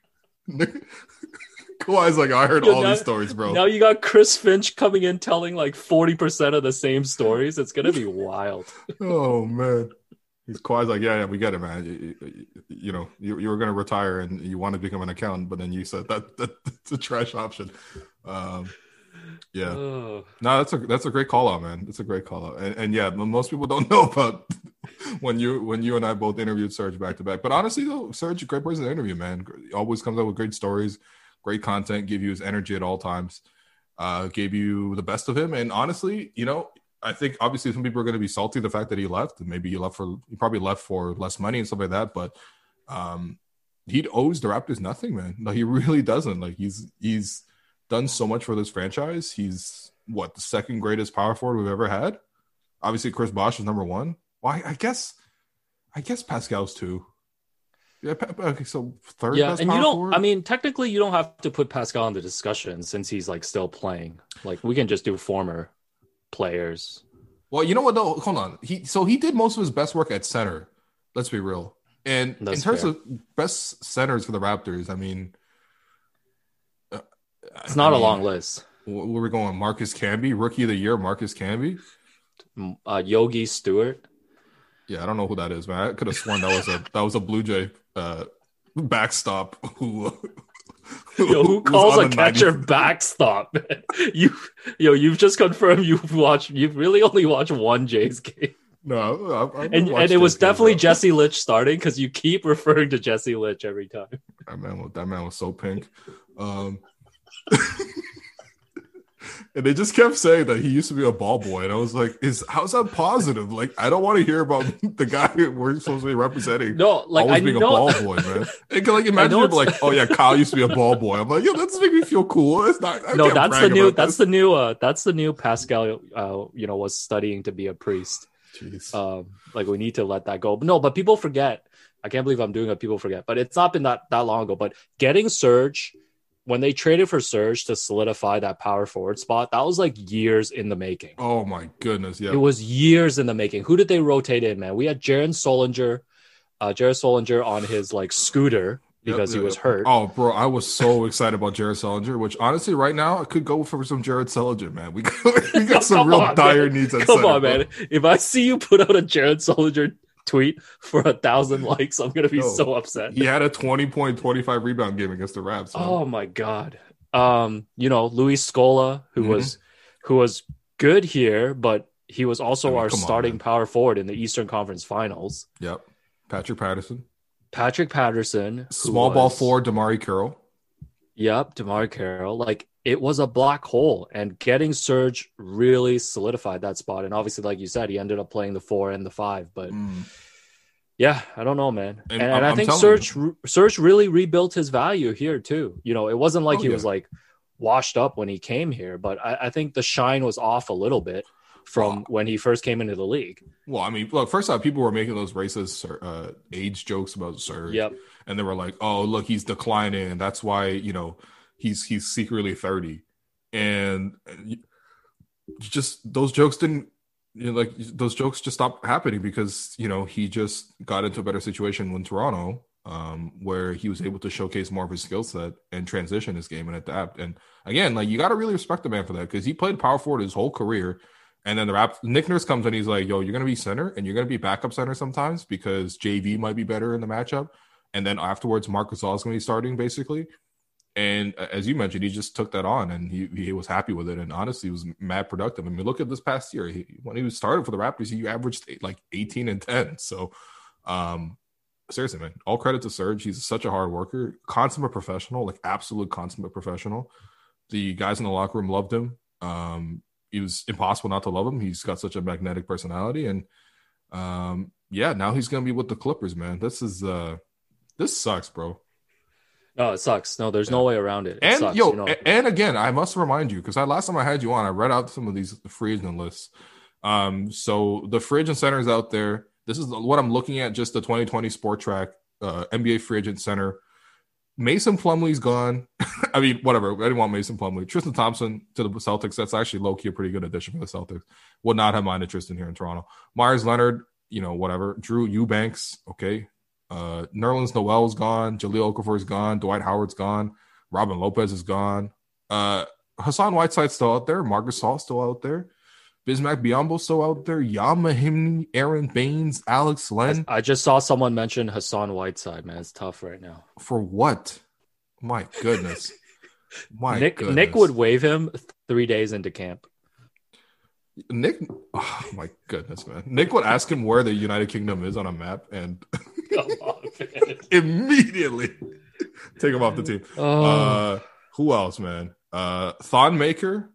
Kawhi's like, I heard all these stories, bro. Now you got Chris Finch coming in telling like 40% of the same stories. It's going to be wild. Oh, man. Kawhi's like, yeah, we get it, man. You know, you were going to retire and you want to become an accountant, but then you said that's a trash option. Yeah. No, that's a great call out, man. It's a great call out. And yeah, most people don't know about when you and I both interviewed Serge back to back. But honestly though, Serge, a great person to interview, man. He always comes up with great stories, great content, give you his energy at all times, gave you the best of him. And honestly, you know, I think obviously some people are going to be salty the fact that he left. Maybe he probably left for less money and stuff like that. But he owes the Raptors nothing, man. No, he really doesn't. Like he's done so much for this franchise. He's the second greatest power forward we've ever had. Obviously, Chris Bosh is number 1. Well, I guess Pascal's 2. Yeah, okay, so third. Yeah, best and power you don't. forward? I mean, technically, you don't have to put Pascal in the discussion since he's like still playing. Like, we can just do former players. Well, you know what though? Hold on. He did most of his best work at center. Let's be real. And in terms of best centers for the Raptors, I mean, it's not a long list. Where we're going? Marcus Camby, Rookie of the Year. Marcus Camby, Yogi Stewart. Yeah, I don't know who that is, man. I could have sworn that was a Blue Jay backstop who who calls a catcher backstop? You've just confirmed you've really only watched one Jays game. No, and it was definitely Jesse Litch starting because you keep referring to Jesse Litch every time. That man was so pink. And they just kept saying that he used to be a ball boy, and I was like, "How's that positive? Like, I don't want to hear about the guy we're supposed to be representing. No, like always being a ball boy, man. And like, imagine you're like, oh yeah, Kyle used to be a ball boy. I'm like, yo, that's making me feel cool. It's not. That's the new Pascal. Was studying to be a priest. Jeez. Like, we need to let that go. But people forget. I can't believe I'm doing it. People forget, but it's not been that long ago. But getting Serge. When they traded for Serge to solidify that power forward spot, that was like years in the making. Oh my goodness, yeah. It was years in the making. Who did they rotate in, man? We had Jared Solinger on his like scooter because he was hurt. Oh, bro, I was so excited about Jared Solinger, which honestly right now I could go for some Jared Solinger, man. We got some real dire needs at center. Come on, man. If I see you put out a Jared Solinger tweet for 1,000 likes, I'm gonna be so upset. He had a 20.25 rebound game against the Raps. Man. Oh my god. Luis Scola, who was good here, but he was also our starting power forward in the Eastern Conference Finals. Yep. Patrick Patterson. Small ball forward, Damari Carroll. Yep, DeMar Carroll. Like it was a black hole, and getting Serge really solidified that spot. And obviously, like you said, he ended up playing the 4 and the 5. But yeah, I don't know, man. And I I'm think telling Serge really rebuilt his value here too. You know, it wasn't like he was like washed up when he came here, but I think the shine was off a little bit from when he first came into the league. Well, I mean, look, first off, people were making those racist age jokes about Serge. Yep. And they were like, oh, look, he's declining. And that's why, you know, he's secretly 30. And just those jokes didn't, you know, like those jokes just stopped happening because, you know, he just got into a better situation in Toronto where he was able to showcase more of his skill set and transition his game and adapt. And again, like you got to really respect the man for that because he played power forward his whole career. And then Nick Nurse comes and he's like, yo, you're going to be center and you're going to be backup center sometimes because JV might be better in the matchup. And then afterwards, Marc Gasol is going to be starting basically. And as you mentioned, he just took that on and he was happy with it. And honestly, he was mad productive. I mean, look at this past year. When he was started for the Raptors, he averaged like 18 and 10. So seriously, man, all credit to Serge. He's such a hard worker, consummate professional, like absolute consummate professional. The guys in the locker room loved him. It was impossible not to love him. He's got such a magnetic personality. And yeah, now he's going to be with the Clippers, man. This sucks, bro. No, it sucks. No, there's no way around it. And sucks, yo, you know? and again, I must remind you because last time I had you on, I read out some of these free agent lists. So the free agent centers out there. This is what I'm looking at. Just the 2020 Sport Track NBA free agent center. Mason Plumlee's gone. I mean, whatever. I didn't want Mason Plumlee. Tristan Thompson to the Celtics. That's actually low-key a pretty good addition for the Celtics. Would not have minded Tristan here in Toronto. Myers Leonard, you know, whatever. Drew Eubanks, okay. Nerlens Noel's gone. Jahlil Okafor's gone. Dwight Howard's gone. Robin Lopez is gone. Hassan Whiteside's still out there. Marc Gasol's still out there. Bismack Biyombo's still out there. Yamahimni, Aaron Baines, Alex Len. I just saw someone mention Hassan Whiteside, man. It's tough right now. For what? My goodness. Nick would waive him 3 days into camp. Nick, oh my goodness, man. Nick would ask him where the United Kingdom is on a map and immediately take him off the team. Who else, man? Thon Maker,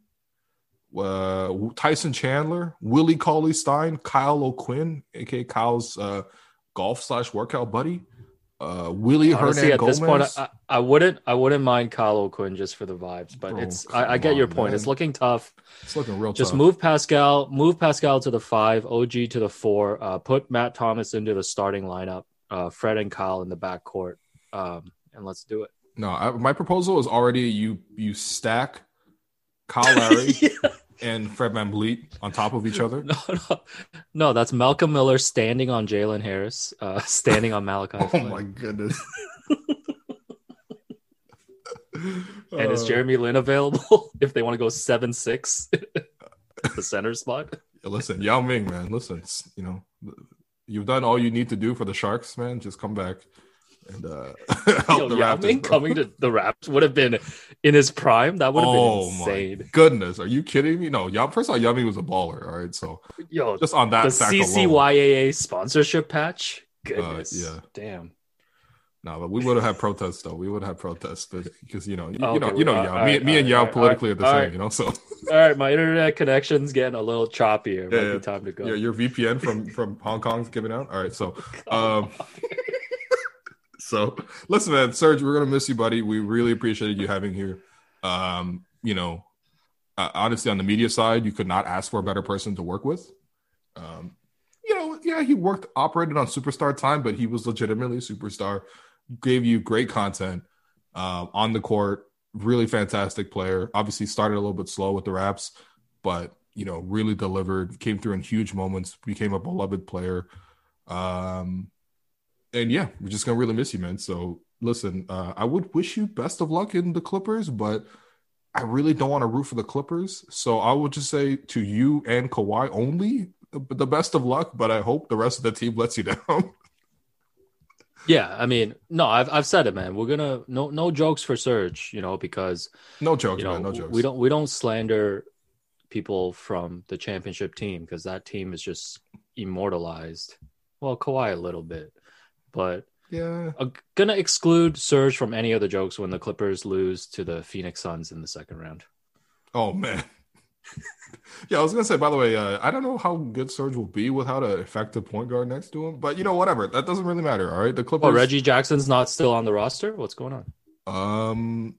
Tyson Chandler, Willie Cauley-Stein, Kyle O'Quinn, aka Kyle's golf/workout buddy. Willie Hernan Gomez. This point, I wouldn't mind Kyle O'Quinn just for the vibes, but I get your point. Man. It's looking tough. It's looking real just tough. Move Pascal to the 5, OG to the 4, put Matt Thomas into the starting lineup, Fred and Kyle in the backcourt, and let's do it. No, my proposal is already you stack Kyle Lowry and Fred VanVleet on top of each other. No, that's Malcolm Miller standing on Jalen Harris, standing on Malachi. Oh my goodness! And is Jeremy Lin available if they want to go 7-6 the center spot? Listen, Yao Ming, man. Listen, you know, you've done all you need to do for the Sharks, man. Just come back and help the Yao Raptors. Ming coming to the Raptors would have been in his prime. That would have been insane. My goodness, are you kidding me? No, first of all, Yao Ming was a baller. All right, so just on that the fact CCYAA alone. sponsorship patch. Goodness, yeah, damn. No, but we would have had protests though. We would have had protests because you know, Yao. Right, me and Yao politically are the same, you know. So all right, my internet connection's getting a little choppy here. Might be time to go. Your VPN from Hong Kong's giving out. All right, so so listen, man, Serge, we're gonna miss you, buddy. We really appreciated you having here. You know, honestly, on the media side, you could not ask for a better person to work with. You know, yeah, he operated on superstar time, but he was legitimately a superstar. Gave you great content on the court. Really fantastic player. Obviously started a little bit slow with the Raps, but, you know, really delivered. Came through in huge moments. Became a beloved player. And, yeah, we're just going to really miss you, man. So, listen, I would wish you best of luck in the Clippers, but I really don't want to root for the Clippers. So I would just say to you and Kawhi only, the best of luck, but I hope the rest of the team lets you down. Yeah, I mean, no, I've said it, man. We're gonna no jokes for Serge, you know, because no jokes, you know, man, no jokes. We don't slander people from the championship team because that team is just immortalized. Well, Kawhi a little bit, but Yeah. I'm gonna exclude Serge from any of the jokes when the Clippers lose to the Phoenix Suns in the second round. Oh man. Yeah, I was gonna say. By the way, I don't know how good Serge will be without an effective point guard next to him, but whatever. That doesn't really matter. All right, the Clippers. Oh, Reggie Jackson's not still on the roster. What's going on?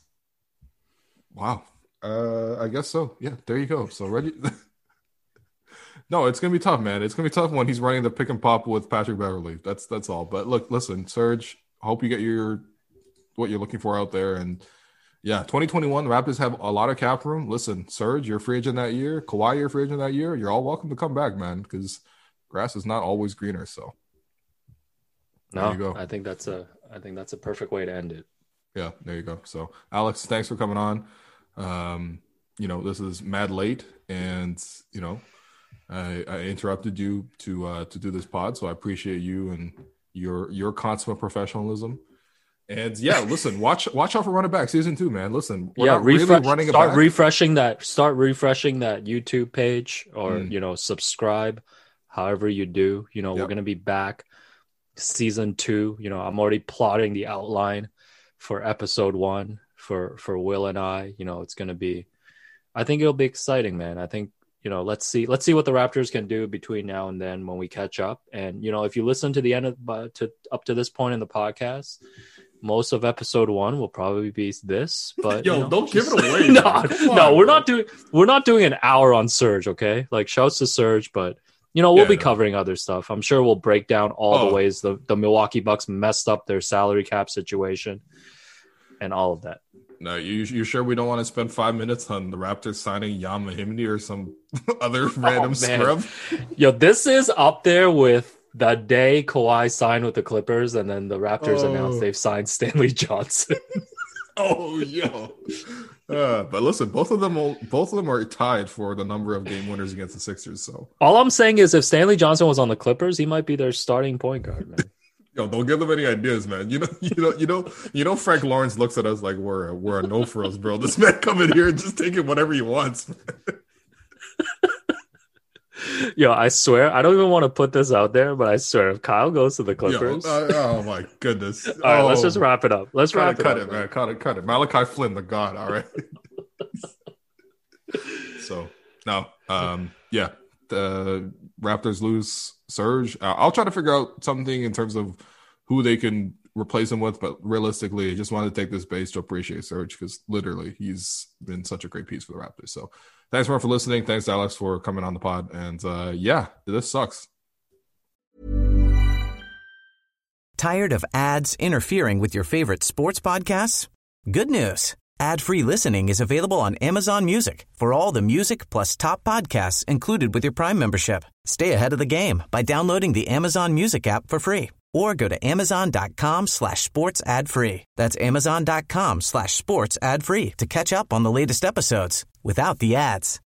Wow. I guess so. Yeah, there you go. So Reggie. No, it's gonna be tough, man. It's gonna be tough when he's running the pick and pop with Patrick Beverley. That's all. But look, listen, Serge. Hope you get what you're looking for out there, and yeah, 2021 Raptors have a lot of cap room. Listen, Serge, you're a free agent that year. Kawhi, you're a free agent that year. You're all welcome to come back, man, because grass is not always greener. So there you go. I think that's a perfect way to end it. Yeah, there you go. So Alex, thanks for coming on. This is mad late, and I interrupted you to do this pod, so I appreciate you and your consummate professionalism. And yeah, listen, watch out for Run It Back season 2, man. Listen, we're not really running it back. Start refreshing that YouTube page, or subscribe, however you do. We're gonna be back season 2. I'm already plotting the outline for episode 1 for Will and I. It's gonna be. I think it'll be exciting, man. I think let's see what the Raptors can do between now and then when we catch up. And if you listen to the end up to this point in the podcast, most of episode 1 will probably be this, but don't give it away. No, we're not doing an hour on Serge. Okay. Like shouts to Serge, but we'll be covering other stuff. I'm sure we'll break down all the ways the Milwaukee Bucks messed up their salary cap situation and all of that. No, you sure we don't want to spend 5 minutes on the Raptors signing Jan Mahimni or some other random scrub? This is up there with the day Kawhi signed with the Clippers, and then the Raptors announced they've signed Stanley Johnson. But listen, both of them are tied for the number of game winners against the Sixers. So all I'm saying is, if Stanley Johnson was on the Clippers, he might be their starting point guard, man. Don't give them any ideas, man. Frank Lawrence looks at us like we're a no for us, bro. This man come in here and just taking whatever he wants, man. I swear, I don't even want to put this out there, but I swear, if Kyle goes to the Clippers, oh my goodness! All right, let's just wrap it up. Let's wrap it up, man. Cut it. Malachi Flynn, the god. All right. So now, the Raptors lose Serge. I'll try to figure out something in terms of who they can replace him with, but realistically, I just wanted to take this base to appreciate Serge because literally he's been such a great piece for the Raptors. So thanks everyone for listening. Thanks Alex for coming on the pod. And this sucks. Tired of ads interfering with your favorite sports podcasts? Good news. Ad-free listening is available on Amazon Music for all the music plus top podcasts included with your Prime membership. Stay ahead of the game by downloading the Amazon Music app for free or go to amazon.com/sports ad free. That's amazon.com/sports ad free to catch up on the latest episodes without the ads.